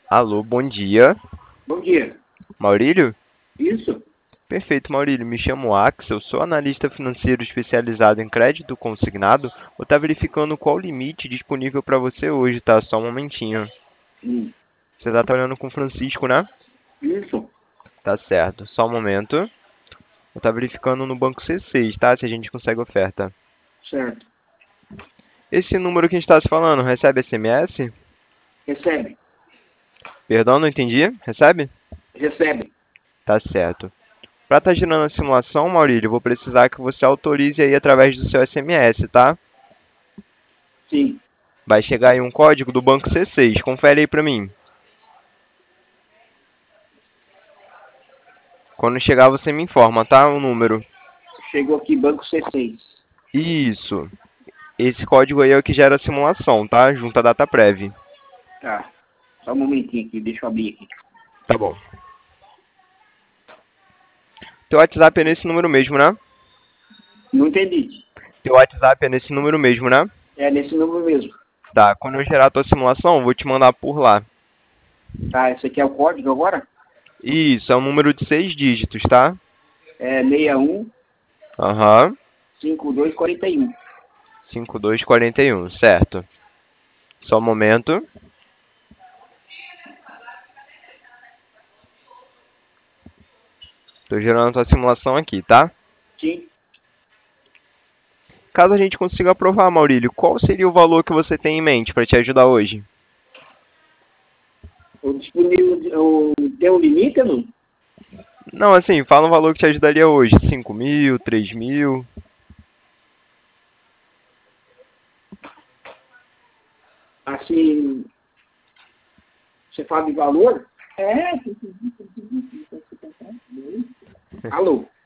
Alô, bom dia. Bom dia. Maurílio? Isso? Perfeito, Maurílio. Me chamo Axel, sou analista financeiro especializado em crédito consignado. Vou estar verificando qual o limite disponível para você hoje, tá? Só um momentinho. Hum. Você está trabalhando com o Francisco, né? Isso? Tá certo. Só um momento. Vou estar verificando no banco C6, tá? Se a gente consegue oferta. Certo. Esse número que a gente está se falando, recebe SMS? Recebe. Perdão, não entendi. Recebe? Recebe. Tá certo. Para estar gerando a simulação, Maurílio, eu vou precisar que você autorize aí através do seu SMS, tá? Sim. Vai chegar aí um código do banco C6. Confere aí para mim. Quando chegar, você me informa, tá? O número. Chegou aqui banco C6. Isso. Esse código aí é o que gera a simulação, tá? Junto à data prévia. Tá. Só um momentinho aqui, deixa eu abrir aqui. Tá bom. Teu WhatsApp é nesse número mesmo, né? Não entendi. Teu WhatsApp é nesse número mesmo, né? É nesse número mesmo. Tá. Quando eu gerar a tua simulação, eu vou te mandar por lá. Tá, esse aqui é o código agora? Isso, é um número de 6 dígitos, tá? É 61 Aham. 5241. 5241, certo. Só um momento. Tô gerando a tua simulação aqui, tá? Sim. Caso a gente consiga aprovar, Maurílio, qual seria o valor que você tem em mente para te ajudar hoje? O disponível, tem um limite, não? Não, assim, fala um valor que te ajudaria hoje. 5.000, 3.000. Assim, você fala de valor? É. Alô?